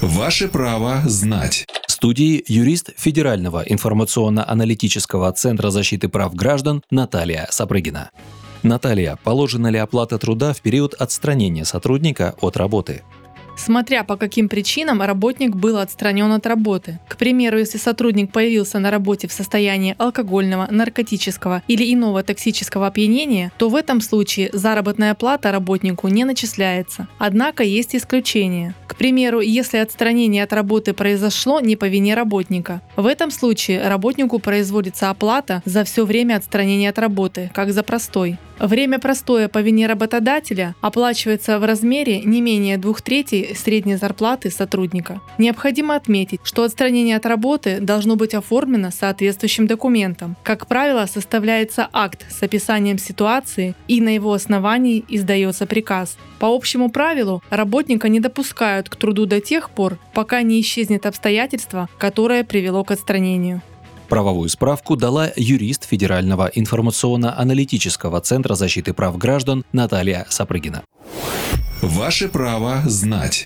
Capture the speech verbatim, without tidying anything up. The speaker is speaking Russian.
Ваше право знать. В студии юрист Федерального информационно-аналитического центра защиты прав граждан Наталья Сапрыгина. Наталья, положена ли оплата труда в период отстранения сотрудника от работы? Смотря по каким причинам работник был отстранен от работы. К примеру, если сотрудник появился на работе в состоянии алкогольного, наркотического или иного токсического опьянения, то в этом случае заработная плата работнику не начисляется. Однако есть исключения. К примеру, если отстранение от работы произошло не по вине работника. В этом случае работнику производится оплата за все время отстранения от работы, как за простой. Время простоя по вине работодателя оплачивается в размере не менее двух третей средней зарплаты сотрудника. Необходимо отметить, что отстранение от работы должно быть оформлено соответствующим документом. Как правило, составляется акт с описанием ситуации, и на его основании издается приказ. По общему правилу, работника не допускают к труду до тех пор, пока не исчезнет обстоятельство, которое привело к отстранению. Правовую справку дала юрист Федерального информационно-аналитического центра защиты прав граждан Наталья Сапрыгина. Ваше право знать.